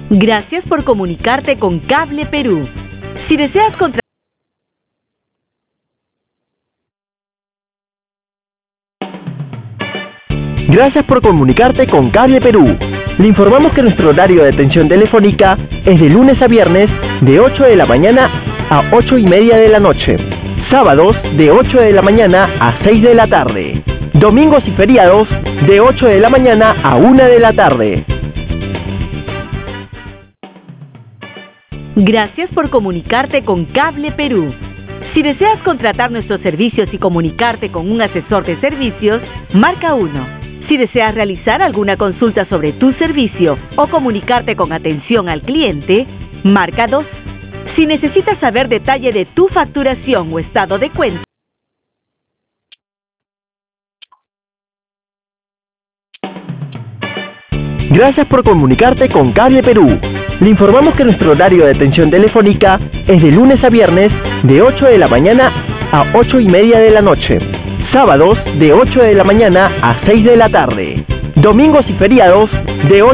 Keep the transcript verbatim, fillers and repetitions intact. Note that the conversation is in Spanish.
Gracias por comunicarte con Cable Perú. Si deseas contratar... Gracias por comunicarte con Cable Perú. Le informamos que nuestro horario de atención telefónica es de lunes a viernes de ocho de la mañana a ocho y media de la noche. Sábados de ocho de la mañana a seis de la tarde. Domingos y feriados de ocho de la mañana a una de la tarde. Gracias por comunicarte con Cable Perú. Si deseas contratar nuestros servicios y comunicarte con un asesor de servicios, marca uno. Si deseas realizar alguna consulta sobre tu servicio o comunicarte con atención al cliente, marca dos. Si necesitas saber detalle de tu facturación o estado de cuenta, Gracias por comunicarte con Cable Perú. Le informamos que nuestro horario de atención telefónica es de lunes a viernes de ocho de la mañana a ocho y media de la noche. Sábados de ocho de la mañana a seis de la tarde. Domingos y feriados de ocho